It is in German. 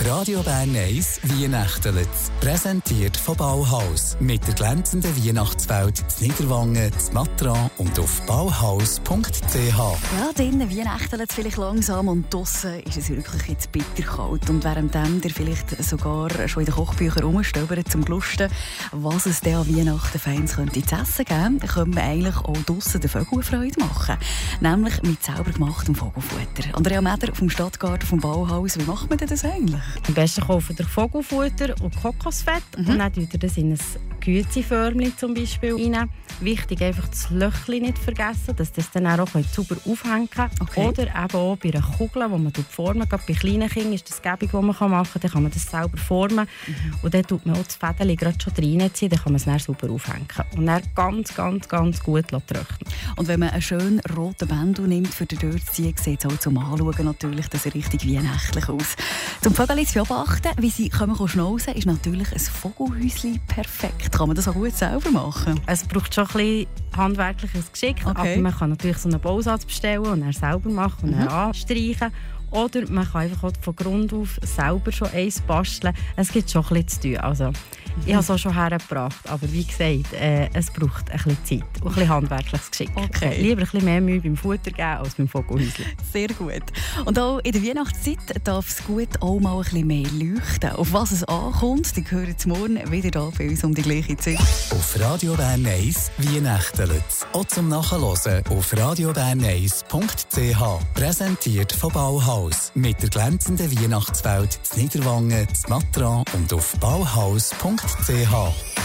Auf Radio Bern 1 Weihnachtelt. Präsentiert von Bauhaus. Mit der glänzenden Weihnachtswelt in Niederwangen, in Matran und auf bauhaus.ch. Ja, drinnen Weihnachtelt es vielleicht langsam und draussen ist es wirklich jetzt bitterkalt. Und währenddem ihr vielleicht sogar schon in den Kochbüchern rumstöbert zum Lusten, was es denn an Weihnachten Fans könnte zu essen geben, können wir eigentlich auch draussen den Vögeln Freude machen. Nämlich mit selber gemachtem Vogelfutter. Andrea Meder vom Stadtgarten vom Bauhaus, wie macht man denn das eigentlich? Am besten kaufen ihr Vogelfutter und Kokosfett und dann tut ihr das in ein Güezi-Förmchen zum Beispiel rein. Wichtig, einfach das Löchchen nicht vergessen, dass das dann auch sauber aufhängen kann. Okay. Oder eben auch bei einer Kugel, die man formen. Gerade bei kleinen Kindern ist das gäbig, was man machen kann. Dann kann man das selber formen. Und dann tut man auch das Fädeli gerade schon reinziehen, dann kann man es dann sauber aufhängen. Und dann ganz gut trocknen. Und wenn man einen schönen roten Bändel nimmt, für den dort zu ziehen, sieht es auch zum Anschauen natürlich, dass er richtig weihnachtlich aus. Zum Vögel zu beobachten, wie sie schnauzen, ist natürlich ein Vogelhäuschen perfekt. Kann man das auch gut selber machen? Es braucht schon ein bisschen handwerkliches Geschick, Okay. aber man kann natürlich so einen Bausatz bestellen und dann selber machen und dann anstreichen. Oder man kann einfach auch von Grund auf selber schon eins basteln. Es gibt schon ein bisschen zu tun. Also, ich habe es auch schon hergebracht, aber wie gesagt, es braucht ein bisschen Zeit und ein bisschen handwerkliches Geschick. Okay. Lieber ein bisschen mehr Mühe beim Futter geben als beim Vogelhäuschen. Sehr gut. Und auch in der Weihnachtszeit darf es gut auch mal ein bisschen mehr leuchten. Auf was es ankommt, die hören zum Morgen wieder hier bei uns um die gleiche Zeit. Auf Radio Bern 1 Weihnachtelt. Auch zum Nachhören auf radiobern1.ch. Präsentiert von Bauhaus. Mit der glänzenden Weihnachtswelt in Niederwangen, in Matran und auf bauhaus.ch.